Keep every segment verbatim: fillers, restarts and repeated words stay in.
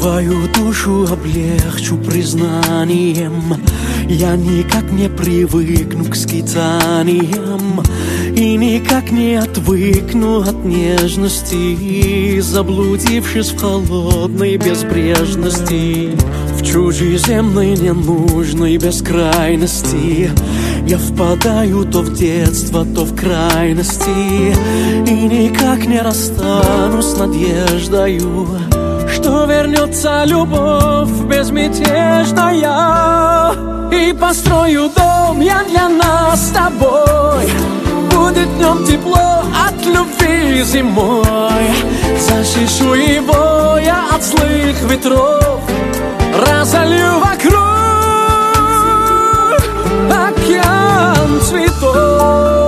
Твою душу облегчу признанием. Я никак не привыкну к скитаниям и никак не отвыкну от нежности, заблудившись в холодной безбрежности, в чужеземной ненужной бескрайности. Я впадаю то в детство, то в крайности, и никак не расстанусь с надеждою, что вернется любовь безмятежная. И построю дом я для нас с тобой, будет в нем тепло от любви зимой. Защищу его я от злых ветров, разолью вокруг океан цветов.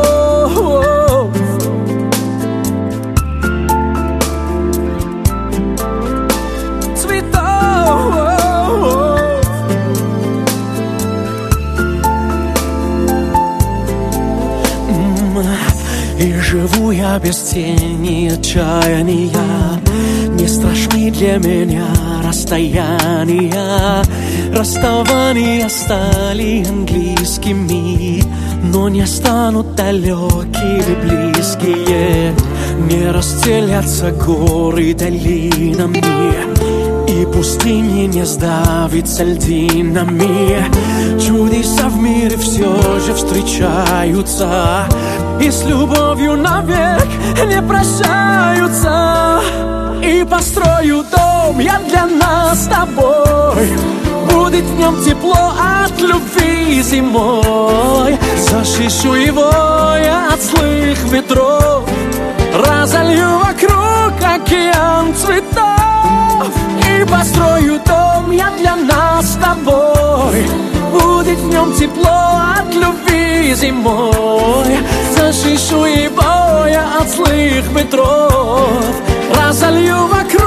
И живу я без тени отчаяния, не страшны для меня расстояния. Расставания стали английскими, но не станут далекие близкие. Не расстелятся горы долинами, и пустыни не сдавятся льдинами. Чудеса в мире все же встречаются, и с любовью навек не прощаются. И построю дом я для нас с тобой, будет в нем тепло от любви зимой. Защищу его я от злых ветров, разолью вокруг океан цветов. И построю дом я для нас с тобой, будет в нем тепло от любви зимой. Защищу его я от злых ветров, разолью вокруг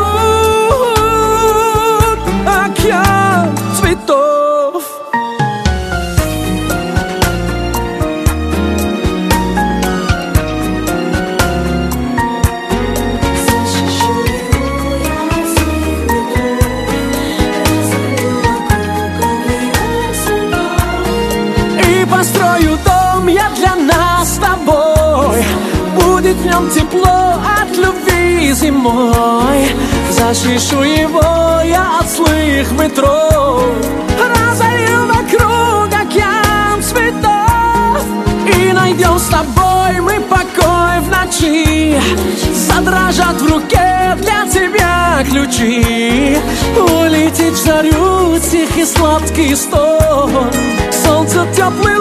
океан цветов. Построю дом я для нас с тобой, будет в нем тепло от любви зимой. Защищу его я от злых ветров, разолью вокруг океан цветов. И найдем с тобой мы покой в ночи, задрожат в руке для тебя ключи. Улететь в зарю тихий сладкий стон, солнце теплый